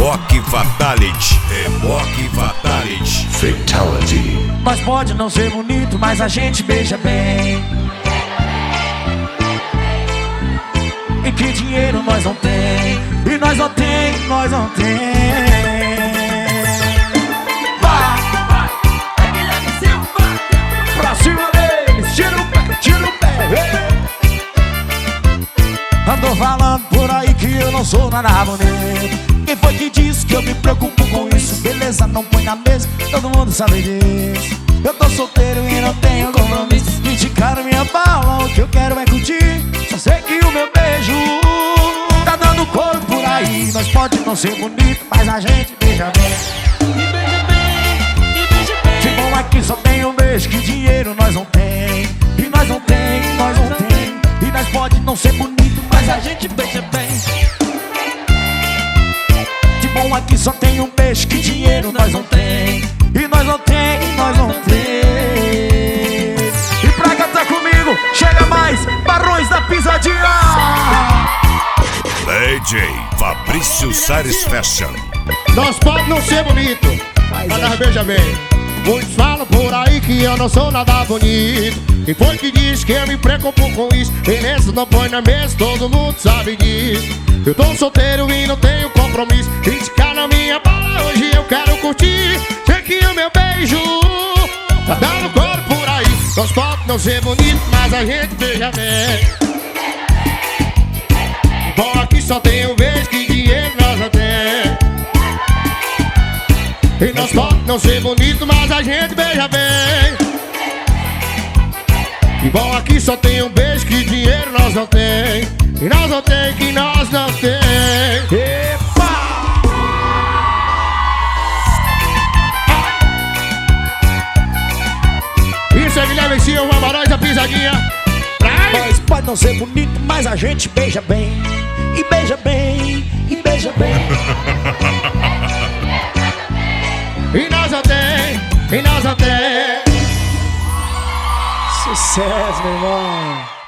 Reboque Fatality. Reboque Fatality. Fatality. Nós pode não ser bonito, mas a gente beija bem. E que dinheiro nós não tem. E nós não tem, nós não tem. Vai, é Guilherme Silva. Pra cima deles, tira o pé, tira o pé. Andou falando por aí que eu não sou nada bonito. Quem foi que disse que eu me preocupo com isso? Beleza, não põe na mesa, todo mundo sabe disso. Eu tô solteiro e não tenho compromisso. Criticaram minha bala, o que eu quero é curtir. Só sei que o meu beijo tá dando cor por aí. Nós pode não ser bonito, mas a gente beija bem. E beija bem, e beija bem. De bom aqui só tem um beijo, que dinheiro nós não tem. E nós não tem, nós não tem. E nós pode não ser bonito, mas a gente beija bem. De bom aqui só tem um beijo, que dinheiro nós não tem. E nós não tem, nós não tem. E pra cantar comigo, chega mais, Barões da Pisadinha. DJ Fabrício Sares Fashion. Nós pode não ser bonito, mas nós beija bem. Muitos falam por aí que eu não sou nada bonito. Quem foi que disse que eu me preocupo com isso? Beleza, não põe na mesa, todo mundo sabe disso. Eu tô solteiro e não tenho compromisso. Criticar na minha bala, hoje eu quero curtir. Sei que o meu beijo tá dando cor por aí. Nós pode não ser bonito, mas a gente beija bem. Bom, aqui só tem um beijo, que dinheiro nós não tem. E nós pode não ser bonito, mas a gente beija bem. E bom, aqui só tem um beijo, que dinheiro nós não tem. E nós não tem, que nós não tem. Epa! Isso é Guilherme Silva, Barões da Pisadinha. Nós pode não ser bonito, mas a gente beija bem. E beija bem, e beija bem. E nós não tem, e nós não tem. Sucesso, meu irmão.